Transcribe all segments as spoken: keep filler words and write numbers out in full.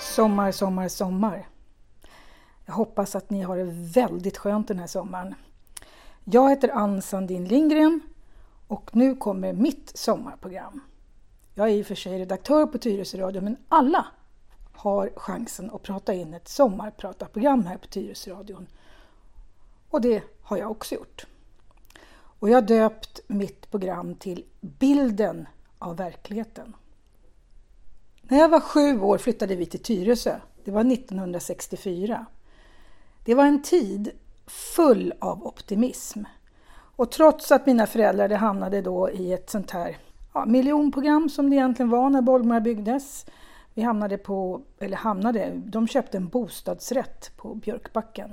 Sommar, sommar, sommar. Jag hoppas att ni har det väldigt skönt den här sommaren. Jag heter Ann Sandin Lindgren och nu kommer mitt sommarprogram. Jag är i och för sig redaktör på Tyresö Radio, men alla har chansen att prata in ett sommarpratarprogram här på Tyresö Radio. Och det har jag också gjort. Och jag har döpt mitt program till Bilden av verkligheten. När jag var sju år flyttade vi till Tyresö. Det var nittonhundrasextiofyra. Det var en tid full av optimism. Och trots att mina föräldrar hamnade då i ett sånt här ja, miljonprogram som det egentligen var när Bollmora byggdes. Vi hamnade på, eller hamnade, de köpte en bostadsrätt på Björkbacken.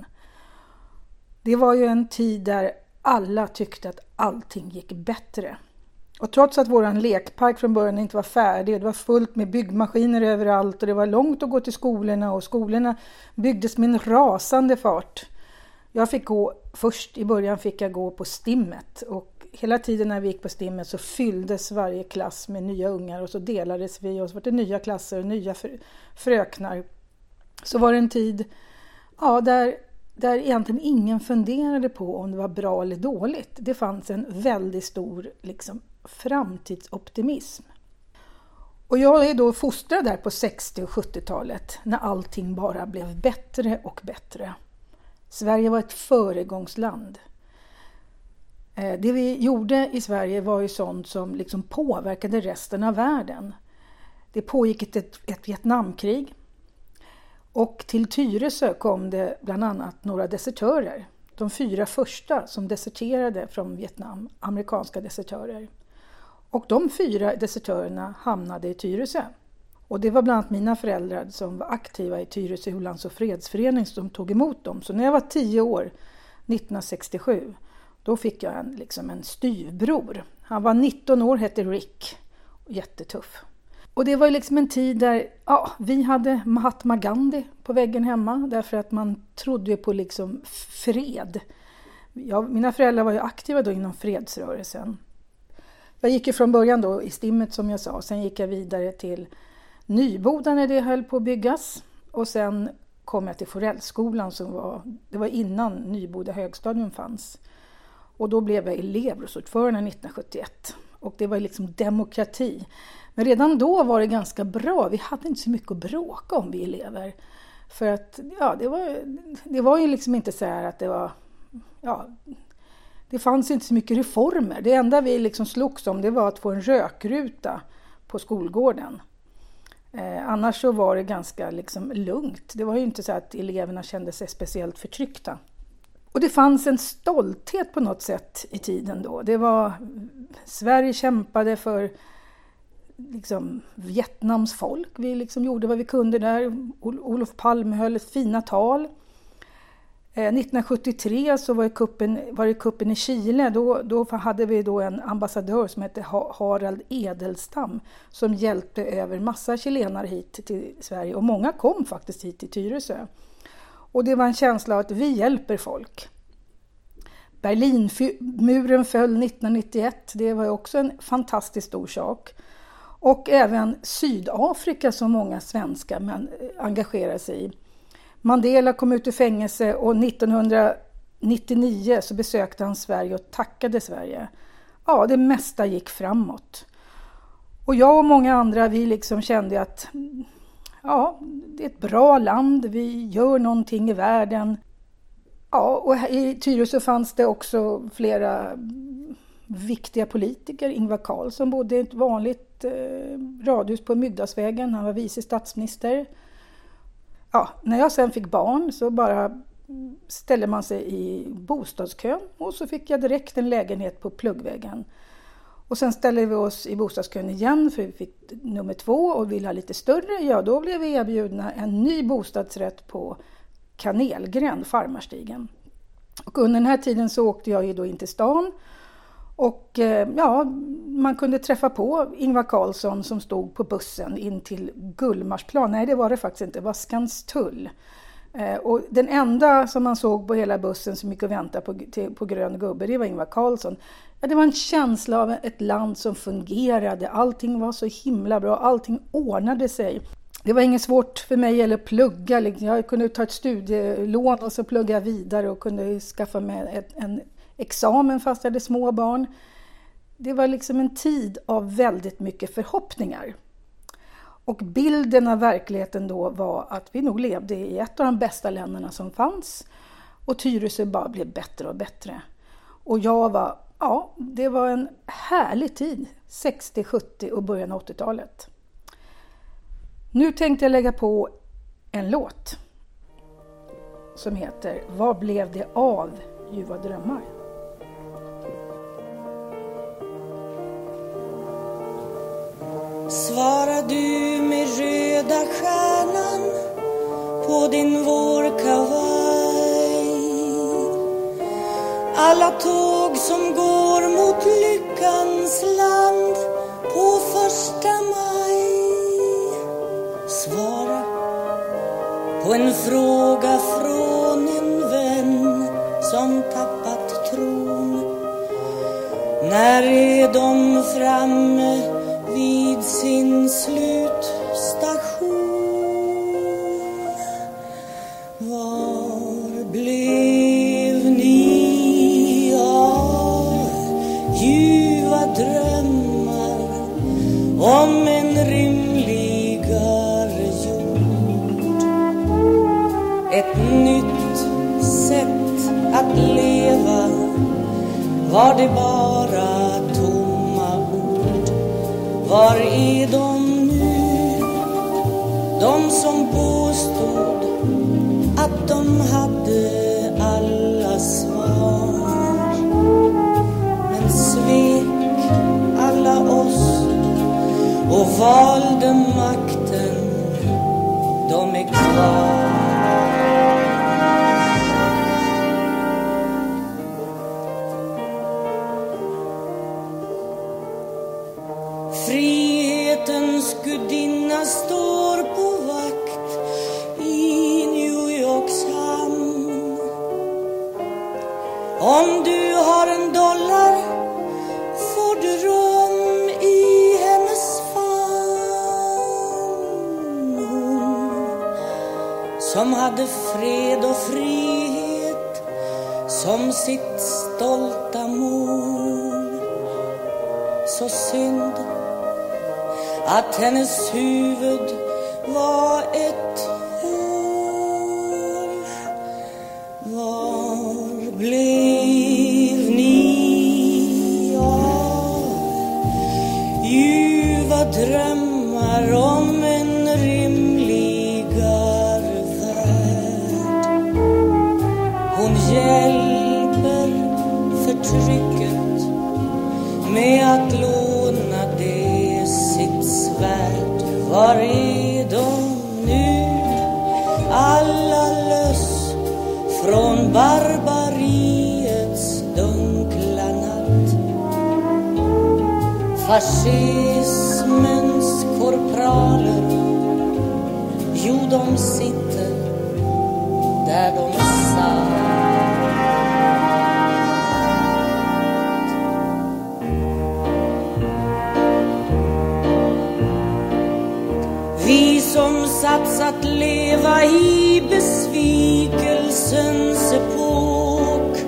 Det var ju en tid där alla tyckte att allting gick bättre. Och trots att våran lekpark från början inte var färdig, det var fullt med byggmaskiner överallt och det var långt att gå till skolorna och skolorna byggdes med en rasande fart. Jag fick gå, först i början fick jag gå på stimmet och hela tiden när vi gick på stimmet så fylldes varje klass med nya ungar och så delades vi och så var det nya klasser och nya fröknar. Så var det en tid ja, där, där egentligen ingen funderade på om det var bra eller dåligt. Det fanns en väldigt stor liksom, framtidsoptimism. Och jag är då fostrad där på sextio- och sjuttiotalet när allting bara blev bättre och bättre. Sverige var ett föregångsland. Det vi gjorde i Sverige var ju sånt som liksom påverkade resten av världen. Det pågick ett, ett Vietnamkrig. Och till Tyresö kom det bland annat några desertörer. De fyra första som deserterade från Vietnam, amerikanska desertörer. Och de fyra desertörerna hamnade i Tyresö. Och det var bland annat mina föräldrar som var aktiva i Tyresö Lands- och fredsförening som tog emot dem. Så när jag var tio år, nittonhundrasextiosju, då fick jag en, liksom en styvbror. Han var nitton år, hette Rick. Jättetuff. Och det var liksom en tid där ja, vi hade Mahatma Gandhi på väggen hemma. Därför att man trodde ju på liksom fred. Ja, mina föräldrar var ju aktiva då inom fredsrörelsen. Jag gick ju från början då i stimmet som jag sa. Sen gick jag vidare till Nyboda när det höll på att byggas. Och sen kom jag till Forellskolan som var, det var innan Nyboda högstadium fanns. Och då blev jag elevrådsordförande nittonhundrasjuttioett. Och det var liksom demokrati. Men redan då var det ganska bra. Vi hade inte så mycket att bråka om vi elever. För att ja, det var, det var ju liksom inte så här att det var... Ja, det fanns inte så mycket reformer. Det enda vi liksom slogs om det var att få en rökruta på skolgården. Eh, annars så var det ganska liksom lugnt. Det var ju inte så att eleverna kände sig speciellt förtryckta. Och det fanns en stolthet på något sätt i tiden då. Det var, Sverige kämpade för liksom, Vietnams folk. Vi liksom gjorde vad vi kunde där. Olof Palme höll ett fina tal. Eh, nittonhundrasjuttiotre så var det kuppen, var det kuppen i Chile. Då, då hade vi då en ambassadör som hette Harald Edelstam som hjälpte över massa chilenare hit till Sverige. Och många kom faktiskt hit till Tyresö. Och det var en känsla av att vi hjälper folk. Berlinmuren föll nittonhundranittioett. Det var också en fantastiskt stor sak. Och även Sydafrika som många svenskar engagerade sig i. Mandela kom ut ur fängelse och nittonhundranittionio så besökte han Sverige och tackade Sverige. Ja, det mesta gick framåt. Och jag och många andra, vi liksom kände att ja, det är ett bra land, vi gör någonting i världen. Ja, och i Tyresö fanns det också flera viktiga politiker. Ingvar Carlsson bodde i ett vanligt eh, radhus på Mygdalsvägen, han var vice statsminister. Ja, när jag sen fick barn så bara ställde man sig i bostadskön och så fick jag direkt en lägenhet på Pluggvägen. Och sen ställde vi oss i bostadskön igen för vi fick nummer två och ville ha lite större. Ja, då blev vi erbjudna en ny bostadsrätt på Kanelgränd, Farmarstigen. Och under den här tiden så åkte jag ju då in till stan. Och ja, man kunde träffa på Ingvar Carlsson som stod på bussen in till Gullmarsplan. Nej, det var det faktiskt inte. Det var Skanstull. Och den enda som man såg på hela bussen som gick och väntade på, till, på grön gubbe, det var Ingvar Carlsson. Ja, det var en känsla av ett land som fungerade. Allting var så himla bra. Allting ordnade sig. Det var inget svårt för mig eller plugga. Jag kunde ta ett studielån och så plugga vidare och kunde skaffa mig ett, en examen fast jag hade små barn. Det var liksom en tid av väldigt mycket förhoppningar. Och bilden av verkligheten då var att vi nog levde i ett av de bästa länderna som fanns. Och Tyresö bara blev bättre och bättre. Och jag var, ja, det var en härlig tid. sextio, sjuttio och början av åttiotalet. Nu tänkte jag lägga på en låt som heter Vad blev det av ljuva drömmar? Svarar du med röda stjärnan på din vårkavaj? Alla tåg som går mot lyckans land på första maj. Svara på en fråga från en vän som tappat tron. När är de framme vid sin slutstation? Var blev ni av ljuva drömmar om en rimligare jord? Ett nytt sätt att leva, var det bara tomma ord? Var är de nu, de som påstod att de hade alla svar, men svek alla oss och valde makten? De är kvar. Frihetens gudinna står på vakt i New Yorks hamn. Om du har en dollar får du rum i hennes famn. Hon som hade fred och frihet som sitt stolta mål. Så synd att hennes huvud var ett hål. Var blev ni av ljuva drömmar om en rimligare värld? Hon hjälper förtrycket med att låna det sitt svärd. Var är de nu, alla löss från barbariets dunkla natt? Fascismens korpraler, jo, de sitter där de satt. Vi som satsat leva i besvikelsens epok.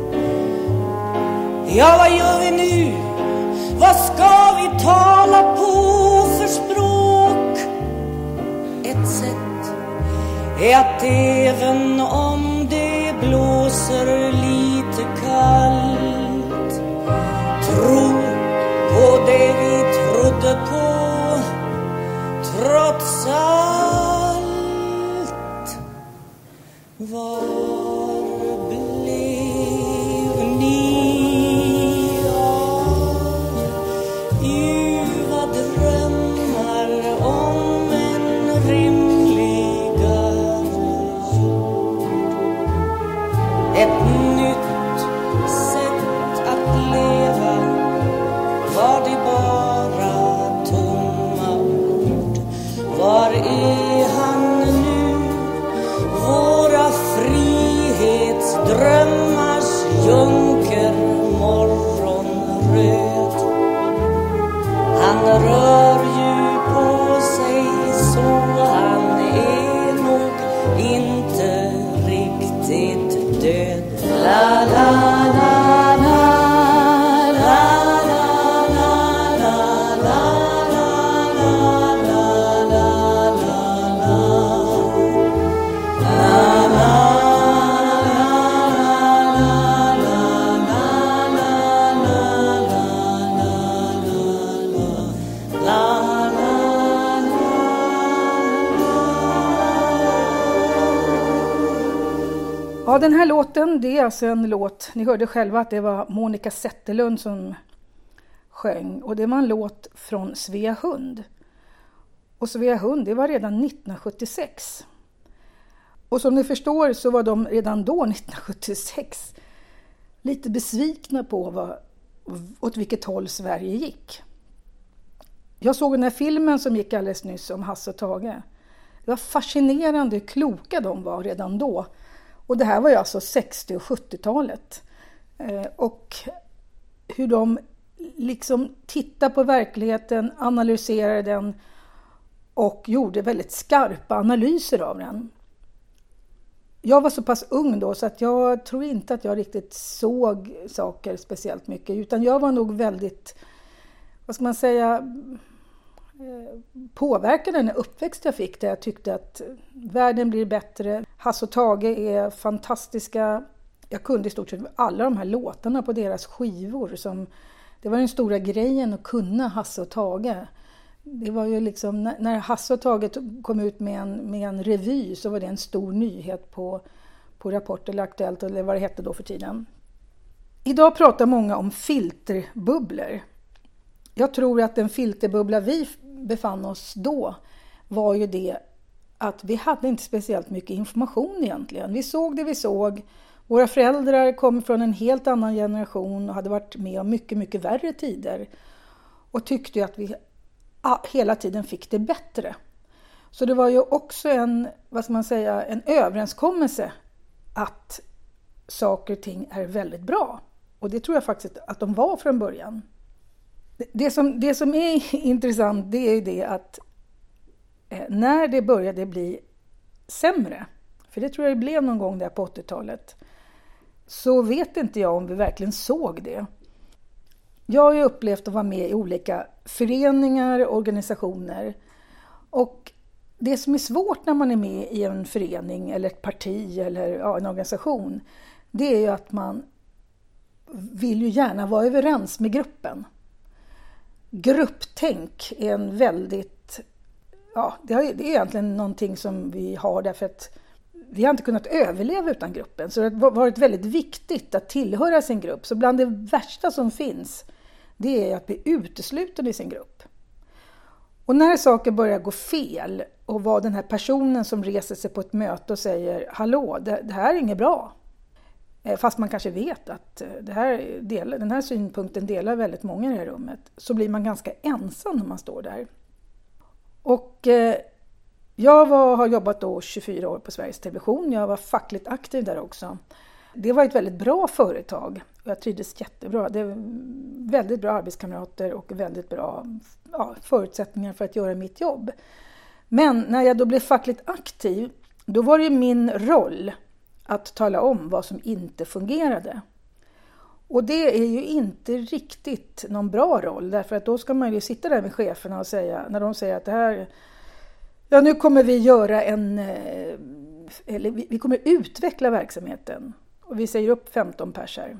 Ja, vad gör vi nu? Vad ska vi tala på för språk? Ett sätt är att även om det blåser lite kallt, tro på det vi trodde på. Trots allt, var blev ni av ljuva drömmar om en rimligare jord? Ett nytt sätt att leva, var det bara tomma ord? Var är han nu, våra frihetsdrömmars junker morgonröd? Han rör ju på sig så Ja, den här låten, det är alltså en låt, ni hörde själva att det var Monica Zetterlund som sjöng. Och det var en låt från Svea Hund. Och Svea Hund, det var redan nittonhundrasjuttiosex. Och som ni förstår så var de redan då, nittonhundrasjuttiosex, lite besvikna på vad, åt vilket håll Sverige gick. Jag såg den här filmen som gick alldeles nyss om Hasse och Tage. Det var fascinerande hur kloka de var redan då. Och det här var ju alltså sextio- och sjuttiotalet. Eh, och hur de liksom tittade på verkligheten, analyserade den och gjorde väldigt skarpa analyser av den. Jag var så pass ung då så att jag tror inte att jag riktigt såg saker speciellt mycket. Utan jag var nog väldigt, vad ska man säga, påverkad den uppväxt jag fick. Där jag tyckte att världen blir bättre. Hasse och Tage är fantastiska. Jag kunde i stort sett alla de här låtarna på deras skivor. Som, det var den stora grejen att kunna Hasse och Tage. Det var ju liksom, när Hasse och Tage kom ut med en, med en revy så var det en stor nyhet på, på Rapport eller Aktuellt eller vad det hette då för tiden. Idag pratar många om filterbubblor. Jag tror att den filterbubbla vi befann oss då var ju det att vi hade inte speciellt mycket information egentligen. Vi såg det vi såg. Våra föräldrar kom från en helt annan generation och hade varit med om mycket, mycket värre tider. Och tyckte att vi hela tiden fick det bättre. Så det var ju också en, vad ska man säga, en överenskommelse att saker och ting är väldigt bra. Och det tror jag faktiskt att de var från början. Det som, det som är intressant, det är ju det att eh, när det började bli sämre, för det tror jag det blev någon gång där på åttiotalet, så vet inte jag om vi verkligen såg det. Jag har ju upplevt att vara med i olika föreningar, organisationer, och det som är svårt när man är med i en förening eller ett parti eller ja, en organisation, det är ju att man vill ju gärna vara överens med gruppen. Grupptänk är en väldigt, ja, det är egentligen någonting som vi har därför att vi har inte kunnat överleva utan gruppen. Så det har varit väldigt viktigt att tillhöra sin grupp. Så bland det värsta som finns, det är att bli utesluten i sin grupp. Och när saker börjar gå fel och vara den här personen som reser sig på ett möte och säger hallå, det, det här är inget bra. Fast man kanske vet att det här del, den här synpunkten delar väldigt många i det här rummet. Så blir man ganska ensam när man står där. Och eh, jag var, har jobbat då tjugofyra år på Sveriges Television. Jag var fackligt aktiv där också. Det var ett väldigt bra företag. Jag trivdes jättebra. Det var väldigt bra arbetskamrater och väldigt bra ja, förutsättningar för att göra mitt jobb. Men när jag då blev fackligt aktiv, då var det min roll att tala om vad som inte fungerade. Och det är ju inte riktigt någon bra roll. Därför att då ska man ju sitta där med cheferna och säga, när de säger att det här, ja nu kommer vi göra en, eller vi kommer utveckla verksamheten. Och vi säger upp femton personer.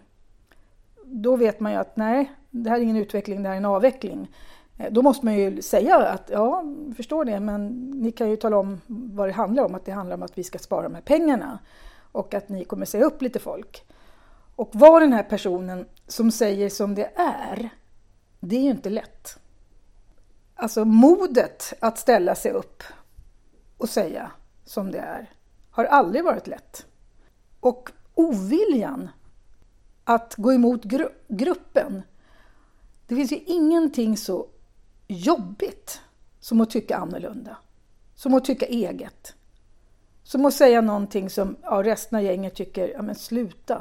Då vet man ju att nej, det här är ingen utveckling, det här är en avveckling. Då måste man ju säga att ja, förstår det, men ni kan ju tala om vad det handlar om. Att det handlar om att vi ska spara de här pengarna. Och att ni kommer säga upp lite folk. Och var den här personen som säger som det är, det är ju inte lätt. Alltså modet att ställa sig upp och säga som det är har aldrig varit lätt. Och oviljan att gå emot gru- gruppen. Det finns ju ingenting så jobbigt som att tycka annorlunda. Som att tycka eget. Som att säga någonting som ja, resten av gänget tycker, ja men sluta.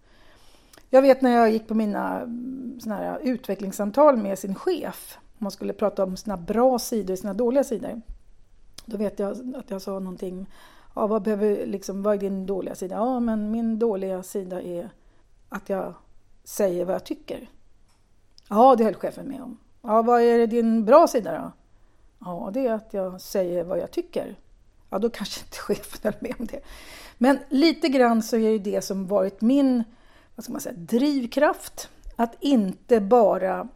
Jag vet när jag gick på mina såna här utvecklingssamtal med sin chef. Om man skulle prata om sina bra sidor och sina dåliga sidor. Då vet jag att jag sa någonting. Ja, vad, behöver, liksom, vad är din dåliga sida? Ja, men min dåliga sida är att jag säger vad jag tycker. Ja, det höll chefen med om. Ja, vad är din bra sida då? Ja, det är att jag säger vad jag tycker. Ja, då kanske inte chefen höll med om det. Men lite grann så är det som varit min, vad ska man säga, drivkraft. Att inte bara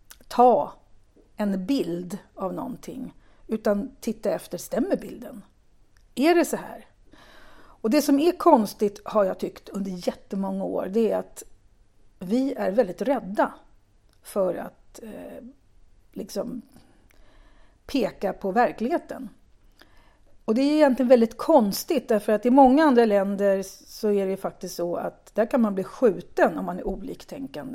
ta en bild av någonting. Utan titta efter, stämmer bilden? Är det så här? Och det som är konstigt har jag tyckt under jättemånga år, det är att vi är väldigt rädda för att eh, liksom peka på verkligheten. Och det är egentligen väldigt konstigt därför att i många andra länder så är det faktiskt så att där kan man bli skjuten om man är oliktänkande.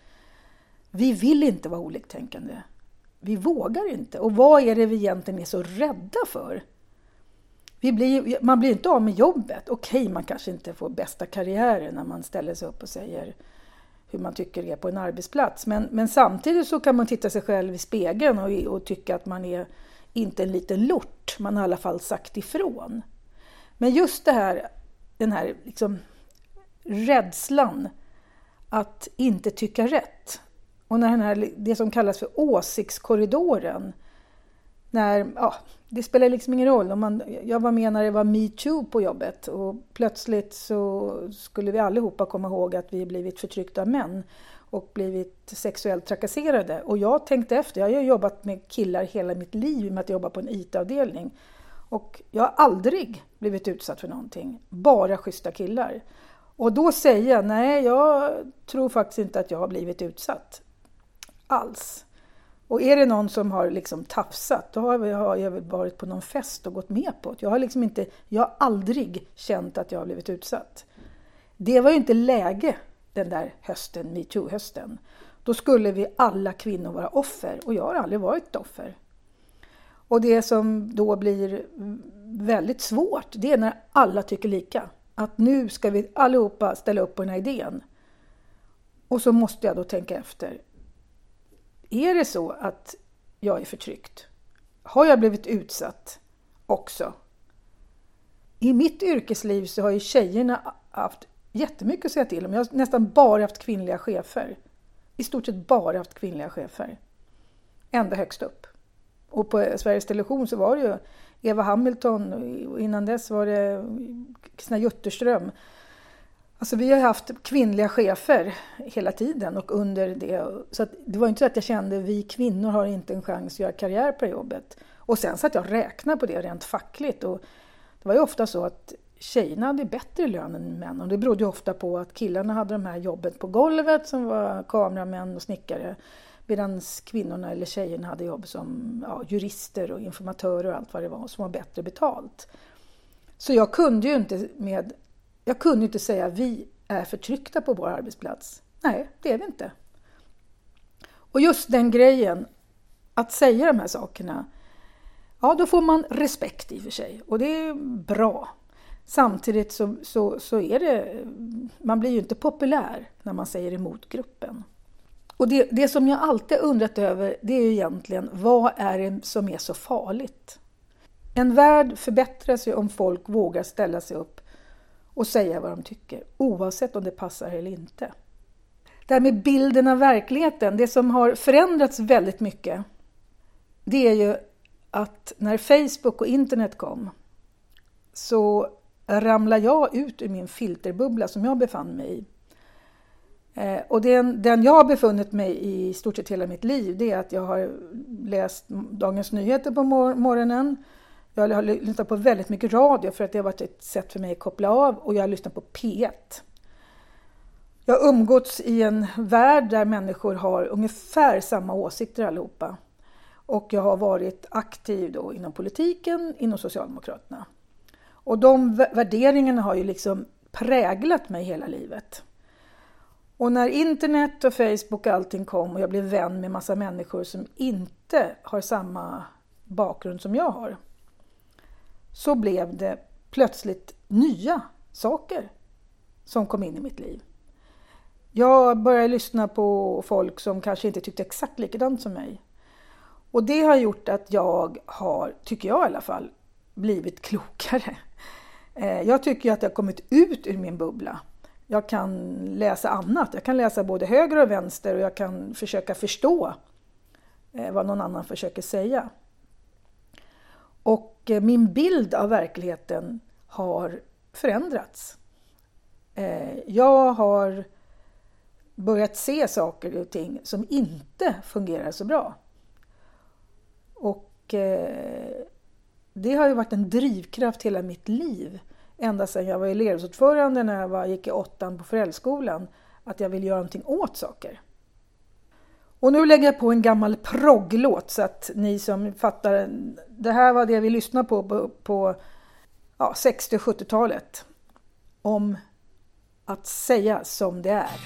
Vi vill inte vara oliktänkande. Vi vågar inte. Och vad är det vi egentligen är så rädda för? Vi blir, man blir inte av med jobbet. Okej, man kanske inte får bästa karriären när man ställer sig upp och säger hur man tycker det är på en arbetsplats. Men, men samtidigt så kan man titta sig själv i spegeln och, och tycka att man är inte en liten lort. Man har i alla fall sagt ifrån. Men just det här, den här liksom rädslan att inte tycka rätt. Och när den här, det som kallas för åsiktskorridoren. När, ja, det spelar liksom ingen roll. Om man, jag var med när det var Me Too på jobbet. Och plötsligt så skulle vi allihopa komma ihåg att vi blivit förtryckta av män. Och blivit sexuellt trakasserade. Och jag tänkte efter. Jag har jobbat med killar hela mitt liv med att jobba på en I T-avdelning. Och jag har aldrig blivit utsatt för någonting. Bara schyssta killar. Och då säger jag, nej, jag tror faktiskt inte att jag har blivit utsatt. Alls. Och är det någon som har liksom tafsat, då har jag varit på någon fest och gått med på det. Jag har liksom inte, jag har aldrig känt att jag har blivit utsatt. Det var ju inte läge den där hösten, MeToo-hösten. Då skulle vi alla kvinnor vara offer och jag har aldrig varit offer. Och det som då blir väldigt svårt, det är när alla tycker lika. Att nu ska vi allihopa ställa upp på den här idén. Och så måste jag då tänka efter. Är det så att jag är förtryckt? Har jag blivit utsatt också? I mitt yrkesliv så har ju tjejerna haft jättemycket att säga till om. Jag har nästan bara haft kvinnliga chefer. I stort sett bara haft kvinnliga chefer. Ända högst upp. Och på Sveriges Television så var det ju Eva Hamilton och innan dess var det Kristina Jutterström. Alltså vi har haft kvinnliga chefer hela tiden och under det. Så att det var inte så att jag kände att vi kvinnor har inte en chans att göra karriär på jobbet. Och sen så att jag räknar på det rent fackligt. Och det var ju ofta så att tjejerna hade bättre lön än män. Och det berodde ju ofta på att killarna hade de här jobbet på golvet som var kameramän och snickare. Medan kvinnorna eller tjejerna hade jobb som ja, jurister och informatörer och allt vad det var som var bättre betalt. Så jag kunde ju inte med... Jag kunde inte säga att vi är förtryckta på vår arbetsplats. Nej, det är vi inte. Och just den grejen, att säga de här sakerna, ja då får man respekt i och för sig. Och det är bra. Samtidigt så, så, så är det, man blir ju inte populär när man säger emot gruppen. Och det, det som jag alltid undrat över, det är ju egentligen, vad är det som är så farligt? En värld förbättras ju om folk vågar ställa sig upp och säga vad de tycker, oavsett om det passar eller inte. Det här med bilden av verkligheten, det som har förändrats väldigt mycket, det är ju att när Facebook och internet kom så ramlade jag ut ur min filterbubbla som jag befann mig i. Eh, och den, den jag har befunnit mig i stort sett hela mitt liv, det är att jag har läst Dagens Nyheter på mor- morgonen. Jag har lyssnat på väldigt mycket radio för att det har varit ett sätt för mig att koppla av. Och jag har lyssnat på P ett. Jag har umgåtts i en värld där människor har ungefär samma åsikter allihopa. Och jag har varit aktiv då inom politiken, inom Socialdemokraterna. Och de värderingarna har ju liksom präglat mig hela livet. Och när internet och Facebook och allting kom och jag blev vän med massa människor som inte har samma bakgrund som jag har, så blev det plötsligt nya saker som kom in i mitt liv. Jag började lyssna på folk som kanske inte tyckte exakt likadant som mig. Och det har gjort att jag har, tycker jag i alla fall, blivit klokare. Jag tycker att jag har kommit ut ur min bubbla. Jag kan läsa annat. Jag kan läsa både höger och vänster och jag kan försöka förstå vad någon annan försöker säga. Och min bild av verkligheten har förändrats. Jag har börjat se saker och ting som inte fungerar så bra. Och det har ju varit en drivkraft hela mitt liv. ända sedan jag var elevrådsordförande när jag var, gick i åttan på föräldraskolan, att jag vill göra någonting åt saker. Och nu lägger jag på en gammal progglåt så att ni som fattar, det här var det vi lyssnade på på, på ja, sextio- och sjuttiotalet. Om att säga som det är.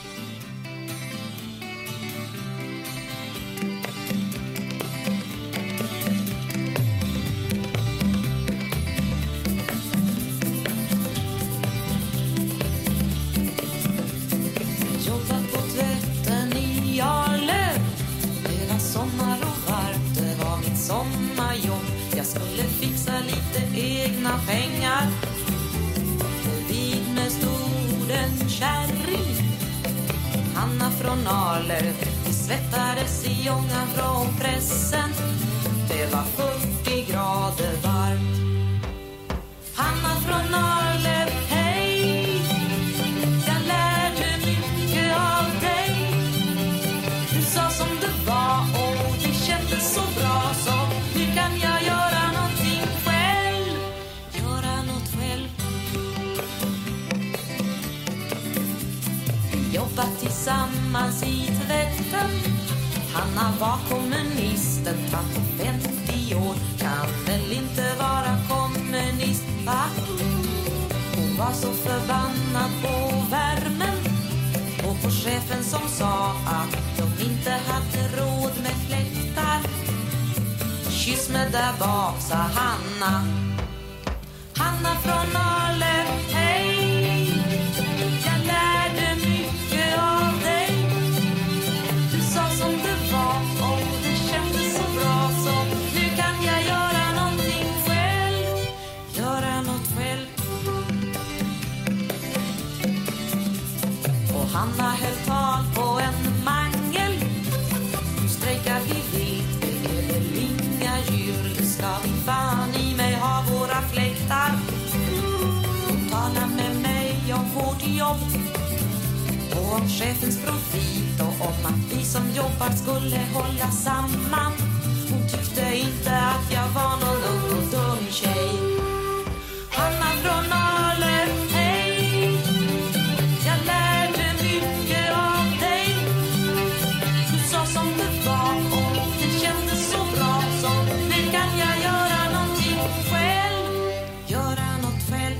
Sommarjobb, jag skulle fixa lite egna pengar. Vid mig stod en kärring, Hanna från Arlöv. Vi svettades i ångan från pressen. Det var fyrtio grader varmt. Hanna från Arlöv, hej. Jag lärde mycket av dig. Du sa som det var och det kändes så bra. Så nu kan jag göra någonting själv. Göra något själv. Jobba tillsammans i tvätten. Hanna var kommunisten, fram på femtio år. Kan väl inte vara kommunist, va? Hon var så förbannad på värmen och på chefen som sa att de inte hade råd med fläktar. Kyss mig där bak, sa Hanna. Hanna från Arlöv, hej. Jag lärde mycket av dig. Du sa som det var och det kändes så bra. Så nu kan jag göra någonting själv. Göra något själv. Och Hanna höll tal på en mangel. Nu strejkar vi vilt, det är väl inga djur. Nu ska vi fan i mig ha våra fläktar. Hon talar med mig om vårt jobb och om chefens profit och om att vi som jobbar skulle hålla samman. Hon tyckte inte att jag var någon ung och dum tjej. Hanna från Arlöv, hej. Jag lärde mycket av dig. Du sa som det var och det kändes så bra. Så nu kan jag göra någonting själv. Göra något själv.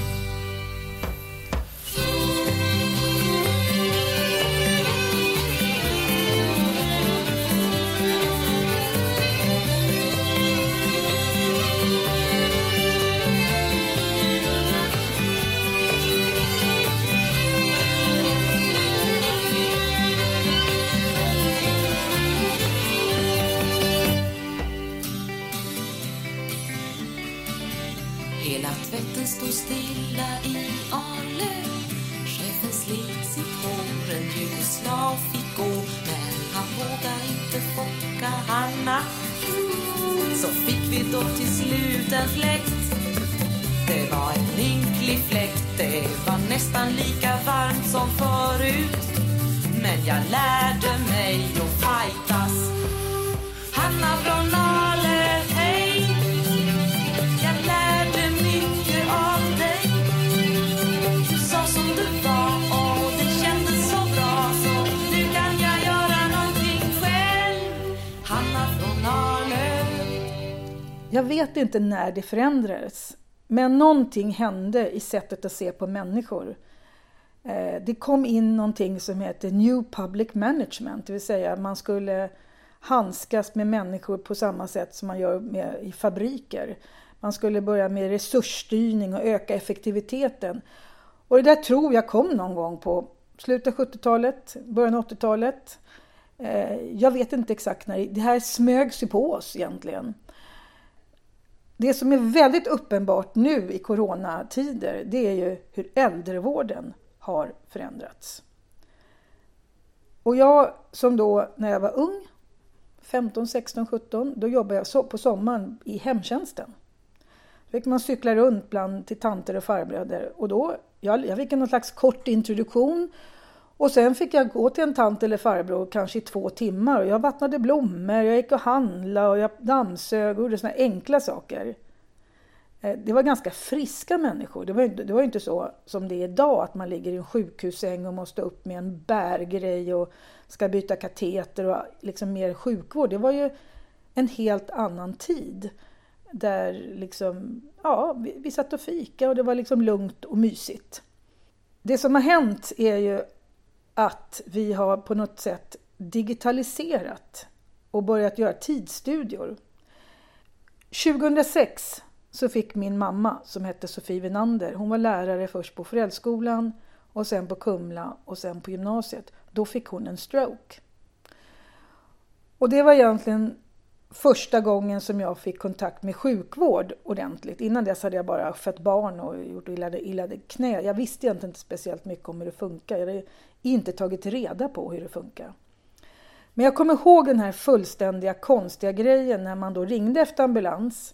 Hela tvätten stod stilla i Arlöv. Chefen slet sitt hår, en jugoslav fick gå. Men han vågade inte focka Hanna. Så fick vi då till slut en fläkt. Det var en ynklig fläkt. Det var nästan lika varmt som förut. Men jag lärde mig att fightas. Hanna från Arlöv, hej. Jag lärde mycket av dig. Du sa som du var och det kändes så bra. Så nu kan jag göra någonting själv. Hanna från Arlöv. Jag vet inte när det förändrades, men någonting hände i sättet att se på människor. Det kom in någonting som heter New Public Management, det vill säga man skulle handskas med människor på samma sätt som man gör med, i fabriker. Man skulle börja med resursstyrning och öka effektiviteten. Och det där tror jag kom någon gång på slutet av sjuttiotalet, början av åttiotalet. Jag vet inte exakt när det här smög sig på oss egentligen. Det som är väldigt uppenbart nu i coronatider, det är ju hur äldrevården har förändrats. Och jag som då när jag var ung, femton, sexton, sjutton, då jobbade jag så på sommaren i hemtjänsten. Då fick man cykla runt bland till tanter och farbröder. Och då, jag, jag fick en slags kort introduktion. Och sen fick jag gå till en tant eller farbror kanske i två timmar. Och jag vattnade blommor, jag gick och handlade och jag dammsög och gjorde såna enkla saker. Det var ganska friska människor. Det var ju det var inte så som det är idag, att man ligger i en sjukhussäng och måste upp med en bärgrej och ska byta kateter och liksom mer sjukvård. Det var ju en helt annan tid där liksom, ja, vi, vi satt och fika och det var liksom lugnt och mysigt. Det som har hänt är ju att vi har på något sätt digitaliserat och börjat göra tidsstudior. tjugohundrasex så fick min mamma, som hette Sofie Winander, hon var lärare först på Föräldraskolan och sen på Kumla och sen på gymnasiet. Då fick hon en stroke. Och det var egentligen första gången som jag fick kontakt med sjukvård ordentligt. Innan dess hade jag bara fött barn och gjort illade, illade knä. Jag visste egentligen inte speciellt mycket om hur det funkar. Jag hade inte tagit reda på hur det funkar. Men jag kommer ihåg den här fullständiga konstiga grejen när man då ringde efter ambulans.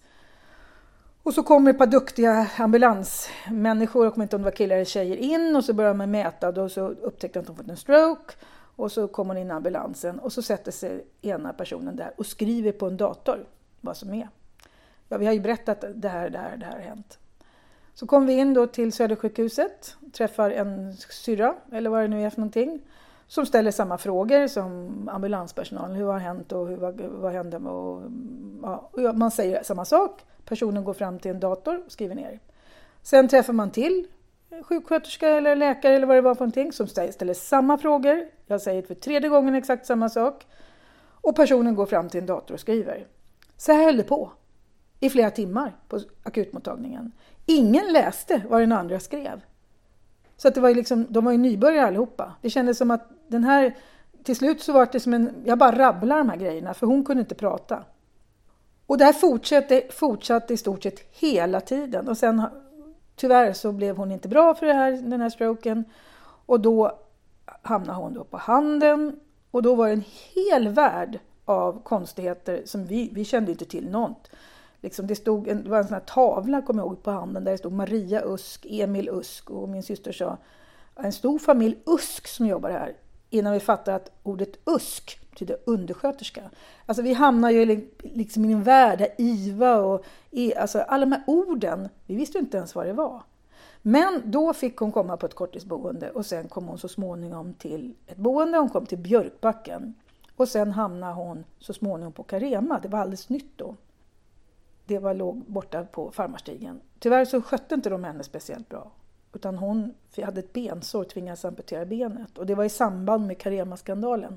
Och så kommer ett par duktiga ambulansmänniskor, jag kommer inte om det var killar eller tjejer, in och så börjar man mäta och då så upptäckte att de fått en stroke. Och så kommer hon in i ambulansen och så sätter sig ena personen där och skriver på en dator vad som är. Ja, vi har ju berättat det här, det här, det här har hänt. Så kom vi in då till Södersjukhuset, träffar en syrra eller vad det nu är för någonting. Som ställer samma frågor som ambulanspersonalen. Hur har hänt och hur, vad, vad hände? Och, ja, och man säger samma sak. Personen går fram till en dator och skriver ner. Sen träffar man till sjuksköterska eller läkare eller vad det var för någonting som ställer samma frågor. Jag säger för tredje gången exakt samma sak. Och personen går fram till en dator och skriver. Så här höll det på i flera timmar på akutmottagningen. Ingen läste vad den andra skrev. Så att det var ju liksom, de var ju nybörjare allihopa. Det kändes som att den här, till slut så var det som en, jag bara rabblar de här grejerna för hon kunde inte prata. Och det här fortsatte, fortsatte i stort sett hela tiden. Och sen tyvärr så blev hon inte bra för det här, den här stroken. Och då hamnade hon då på handen. Och då var det en hel värld av konstigheter som vi, vi kände inte till något. Liksom det, stod en, det var en sån här tavla, kommer jag ihåg, på handen där det stod Maria Usk, Emil Usk och min syster sa en stor familj Usk som jobbar här. Innan vi fattade att ordet Usk betyder undersköterska. Alltså vi hamnar ju liksom i en värld där Iva och alltså alla de här orden, vi visste inte ens vad det var. Men då fick hon komma på ett korttidsboende och sen kom hon så småningom till ett boende. Hon kom till Björkbacken och sen hamnade hon så småningom på Carema. Det var alldeles nytt då. Det var låg borta på Farmarstigen. Tyvärr så skötte inte de henne speciellt bra. Utan hon hade ett bensår och tvingades amputera benet. Och det var i samband med Carema-skandalen.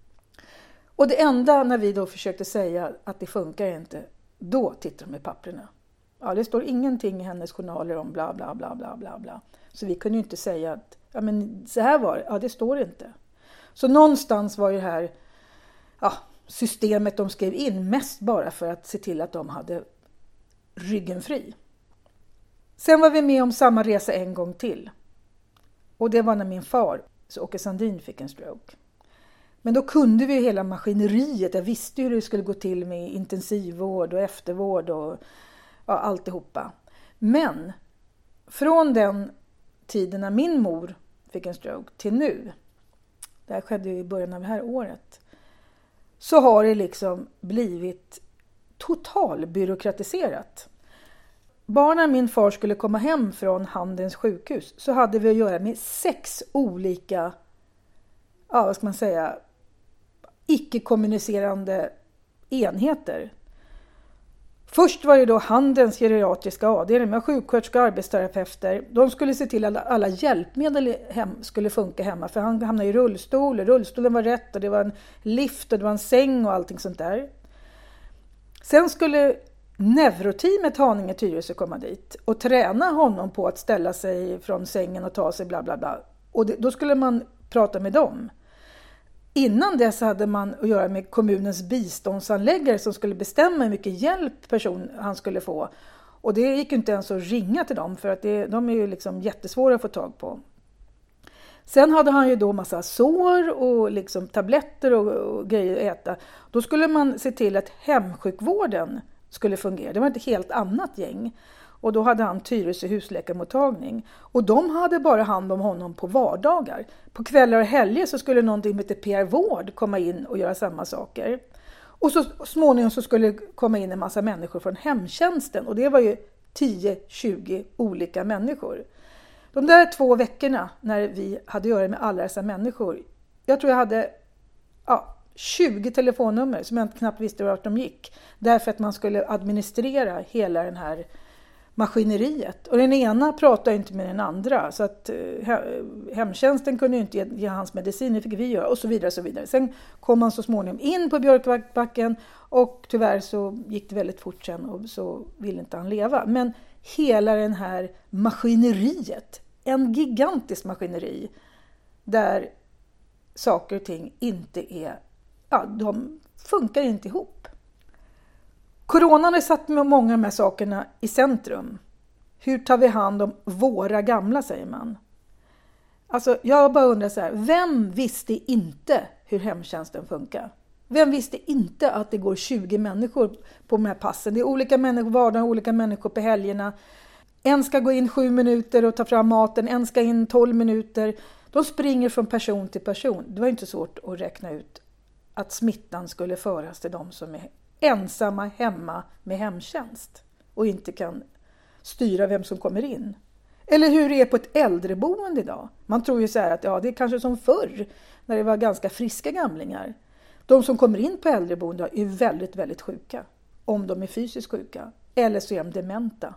Och det enda när vi då försökte säga att det funkar inte, då tittar de i papperna. Ja, det står ingenting i hennes journaler om bla bla bla bla bla bla. Så vi kunde ju inte säga att ja, men så här var det. Ja, det står inte. Så någonstans var ju det här ja, systemet de skrev in mest bara för att se till att de hade ryggen fri. Sen var vi med om samma resa en gång till. Och det var när min far, så Åke Sandin, fick en stroke. Men då kunde vi hela maskineriet. Jag visste hur det skulle gå till med intensivvård och eftervård och ja, alltihopa. Men från den tiden när min mor fick en stroke till nu, det här skedde i början av det här året, så har det liksom blivit totalbyråkratiserat. Bara när min far skulle komma hem från Handens sjukhus så hade vi att göra med sex olika, ja vad ska man säga, icke-kommunicerande enheter. Först var det då Handens geriatriska avdelning med sjuksköterskor och arbetsterapeuter. De skulle se till att alla hjälpmedel hem, skulle funka hemma. För han hamnade i rullstol. Rullstolen var rätt och det var en lift och det var en säng och allting sånt där. Sen skulle neuroteamet Haninge Tyresö komma dit och träna honom på att ställa sig från sängen och ta sig bla bla bla. Och det, då skulle man prata med dem. Innan dess hade man att göra med kommunens biståndsanläggare som skulle bestämma hur mycket hjälp person han skulle få. Och det gick inte ens att ringa till dem för att det, de är ju liksom jättesvåra att få tag på. Sen hade han ju då massa sår och liksom tabletter och, och grejer att äta. Då skulle man se till att hemsjukvården skulle fungera. Det var ett helt annat gäng. Och då hade han Tyresö husläkarmottagning. Och de hade bara hand om honom på vardagar. På kvällar och helger så skulle någonting som heter P R-vård komma in och göra samma saker. Och så småningom så skulle det komma in en massa människor från hemtjänsten. Och det var ju tio tjugo olika människor. De där två veckorna när vi hade att göra med alla dessa människor, jag tror jag hade ja, tjugo telefonnummer som jag knappt visste vart de gick. Därför att man skulle administrera hela den här maskineriet. Och den ena pratade inte med den andra. Så att eh, hemtjänsten kunde inte ge, ge hans medicin, det fick vi göra och så vidare. Och så vidare. Sen kom man så småningom in på Björkbacken och tyvärr så gick det väldigt fort sen och så ville inte han leva. Men hela den här maskineriet, en gigantisk maskineri där saker och ting inte är, ja, de funkar inte ihop. Coronan har satt med många av de här sakerna i centrum. Hur tar vi hand om våra gamla, säger man. Alltså, jag bara undrar så här, vem visste inte hur hemtjänsten funkar? Vem visste inte att det går tjugo människor på de här passen? Det är olika människor vardagen, olika människor på helgerna. En ska gå in sju minuter och ta fram maten, en ska in tolv minuter. De springer från person till person. Det var inte svårt att räkna ut att smittan skulle föras till de som är ensamma hemma med hemtjänst och inte kan styra vem som kommer in. Eller hur det är på ett äldreboende idag. Man tror ju så här att ja, det är kanske som förr när det var ganska friska gamlingar. De som kommer in på äldreboende är väldigt, väldigt sjuka. Om de är fysiskt sjuka. Eller så är de dementa.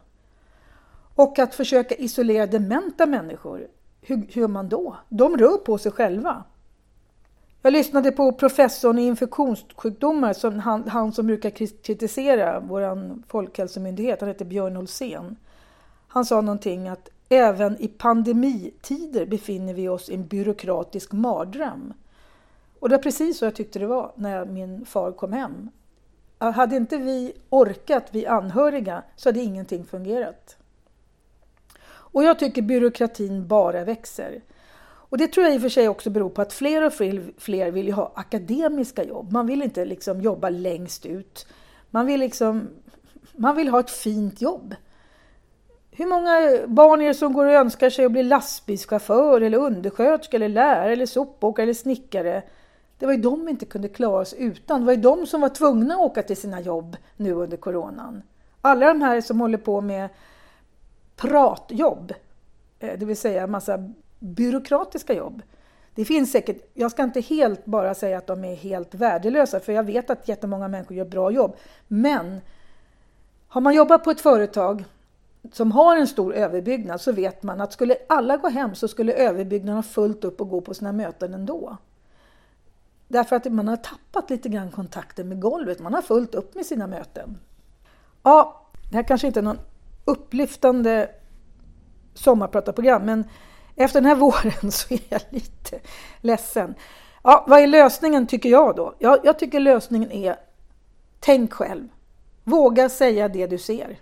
Och att försöka isolera dementa människor, hur, hur gör man då? De rör på sig själva. Jag lyssnade på professorn i infektionssjukdomar, som han, han som brukar kritisera vår folkhälsomyndighet, han heter Björn Olsen. Han sa någonting att även i pandemitider befinner vi oss i en byråkratisk mardröm. Och det är precis så jag tyckte det var när min far kom hem. Hade inte vi orkat, vi anhöriga, så hade ingenting fungerat. Och jag tycker byråkratin bara växer. Och det tror jag i och för sig också beror på att fler och fler, fler vill ha akademiska jobb. Man vill inte liksom jobba längst ut. Man vill, liksom, man vill ha ett fint jobb. Hur många barn är det som går och önskar sig att bli lastbilschaufför eller undersköterska eller lärare eller sopåkare eller snickare? Det var ju de inte kunde klara sig utan. Det var ju de som var tvungna att åka till sina jobb nu under coronan. Alla de här som håller på med pratjobb, det vill säga en massa byråkratiska jobb. Det finns säkert, jag ska inte helt bara säga att de är helt värdelösa, för jag vet att jättemånga människor gör bra jobb. Men har man jobbat på ett företag som har en stor överbyggnad, så vet man att skulle alla gå hem så skulle överbyggnaden ha fullt upp och gå på sina möten ändå. Därför att man har tappat lite grann kontakten med golvet. Man har fullt upp med sina möten. Ja, det här kanske inte är någon upplyftande sommarpratarprogram, men efter den här våren så är jag lite ledsen. Ja, vad är lösningen tycker jag då? Ja, jag tycker lösningen är tänk själv. Våga säga det du ser.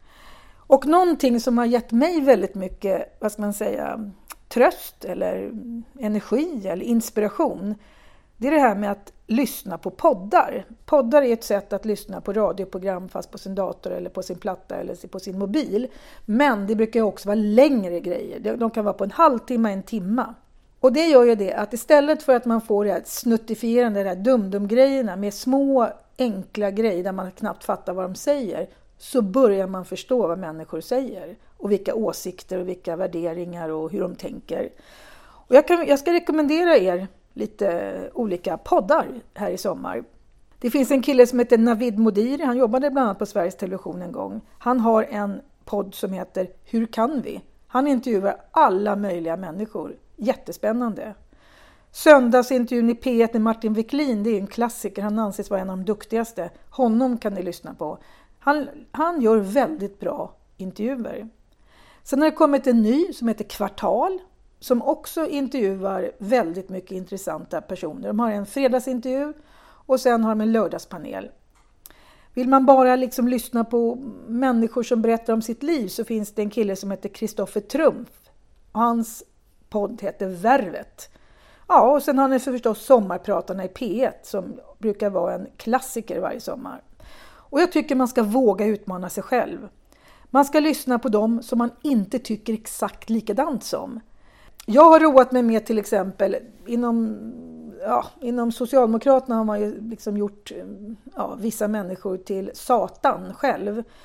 Och någonting som har gett mig väldigt mycket, vad ska man säga, tröst eller energi eller inspiration, det är det här med att lyssna på poddar. Poddar är ett sätt att lyssna på radioprogram fast på sin dator eller på sin platta eller på sin mobil. Men det brukar också vara längre grejer. De kan vara på en halvtimme, en timma. Och det gör ju det att istället för att man får det här snuttifierande, det här dum-dum-grejerna med små enkla grejer där man knappt fattar vad de säger, så börjar man förstå vad människor säger och vilka åsikter och vilka värderingar och hur de tänker. Och jag, kan, jag ska rekommendera er lite olika poddar här i sommar. Det finns en kille som heter Navid Modiri, han jobbade bland annat på Sveriges Television en gång. Han har en podd som heter Hur kan vi? Han intervjuar alla möjliga människor. Jättespännande. Söndagsintervjun i P ett med Martin Wiklin, det är en klassiker. Han anses vara en av de duktigaste. Honom kan ni lyssna på. Han, han gör väldigt bra intervjuer. Sen har det kommit en ny som heter Kvartal, som också intervjuar väldigt mycket intressanta personer. De har en fredagsintervju och sen har de en lördagspanel. Vill man bara liksom lyssna på människor som berättar om sitt liv, så finns det en kille som heter Kristoffer Trumf. Och hans podd heter Värvet. Ja, och sen har ni förstås Sommarpratarna i P ett som brukar vara en klassiker varje sommar. Och jag tycker man ska våga utmana sig själv. Man ska lyssna på dem som man inte tycker exakt likadant som. Jag har roat mig med till exempel inom, ja, inom Socialdemokraterna har man ju liksom gjort ja, vissa människor till Satan själv.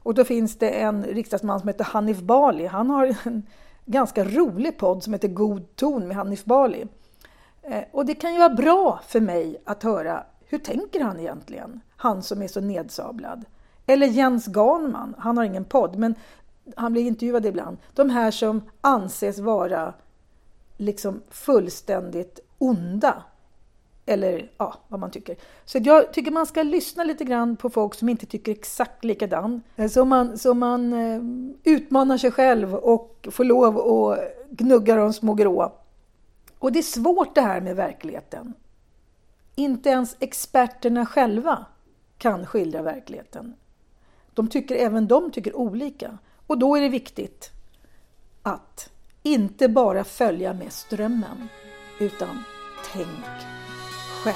Och då finns det en riksdagsman som heter Hanif Bali. Han har en ganska rolig podd som heter God ton med Hanif Bali. Eh, och det kan ju vara bra för mig att höra, hur tänker han egentligen? Han som är så nedsablad. Eller Jens Ganman, han har ingen podd men han blir intervjuad ibland. De här som anses vara liksom fullständigt onda. Eller ja, vad man tycker. Så jag tycker man ska lyssna lite grann på folk som inte tycker exakt likadan. Så man, så man eh, utmanar sig själv och får lov att gnugga de små grå. Och det är svårt det här med verkligheten. Inte ens experterna själva kan skildra verkligheten. De tycker, även de tycker olika. Och då är det viktigt att inte bara följa med strömmen utan tänk själv.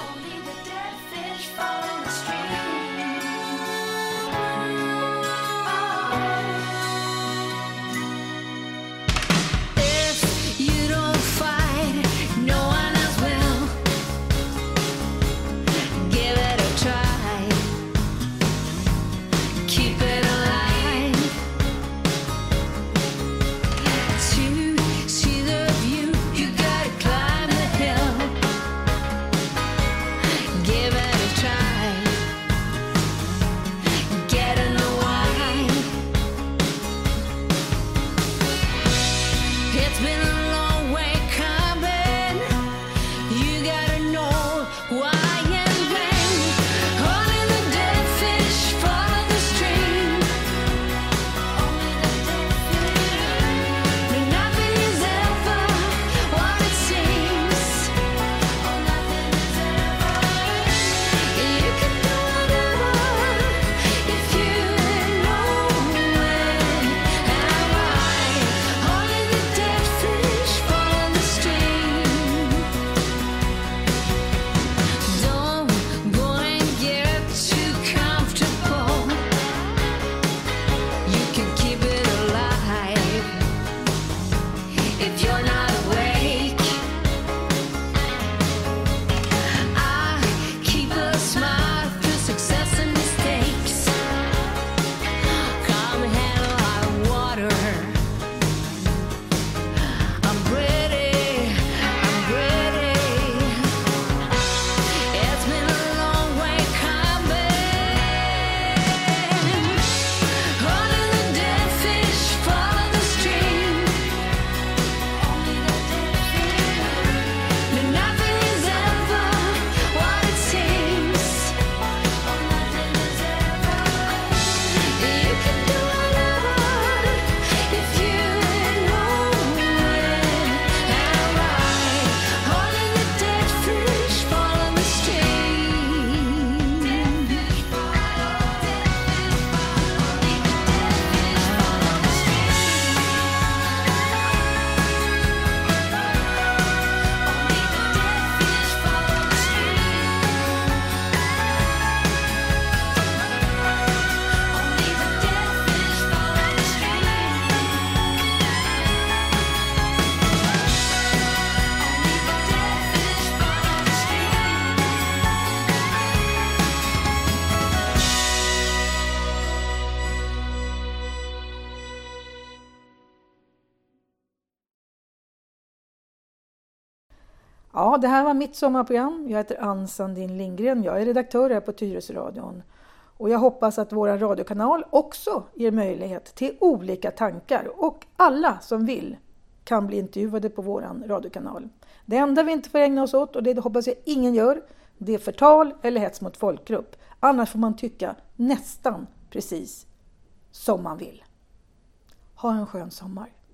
Ja, det här var mitt sommarprogram. Jag heter Ann Sandin Lindgren. Jag är redaktör här på Tyresöradion. Och jag hoppas att vår radiokanal också ger möjlighet till olika tankar. Och alla som vill kan bli intervjuade på vår radiokanal. Det enda vi inte får ägna oss åt, och det hoppas jag ingen gör, det är förtal eller hets mot folkgrupp. Annars får man tycka nästan precis som man vill. Ha en skön sommar.